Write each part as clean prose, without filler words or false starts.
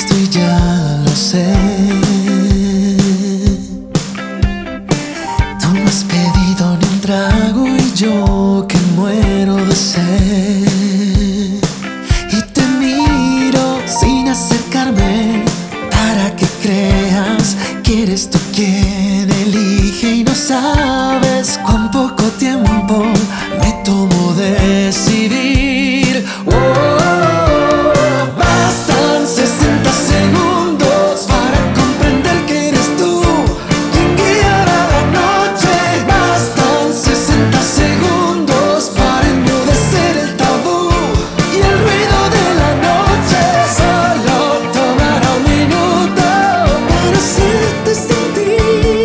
visto y ya lo sé. Tú no has pedido ni un trago y yo que muero de sed. Y te miro sin acercarme para que creas que eres tú quien elige y no sabes cuán poco tiempo me tomo decidir. Bastan 60 segundos para comprender que eres tú quien guiará la noche. Bastan 60 segundos para enmudecer el tabú y el ruido de la noche. Solo tomará un minuto para hacerte sentir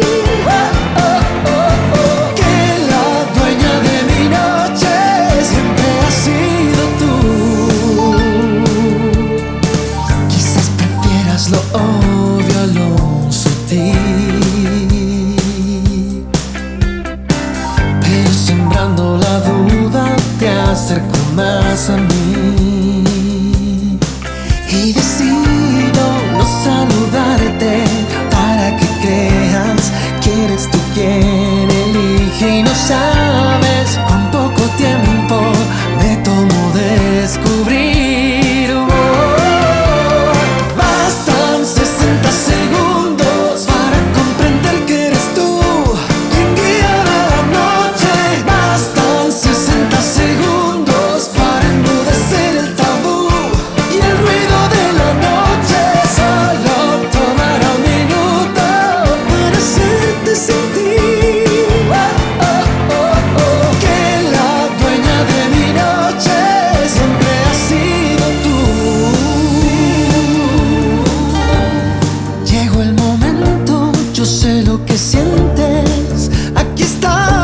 que la dueña de mi noche siempre has sido tú. Quizás prefieras lo obvio a lo sutil, pero sembrando la duda te acerco más a mí y decido no saludarte para que creas que eres tú quien elige y no sabes cuán poco tiempo me tomo descubrir. Bastan 60 segundos para comprender que eres tú quien guiará la noche. Bastan 60 segundos para enmudecer el tabú y el ruido de la noche. Solo tomará un minuto para hacerte sentir que la dueña de mi noche siempre has sido tú. Llegó el momento, yo sé lo que sientes. Aquí está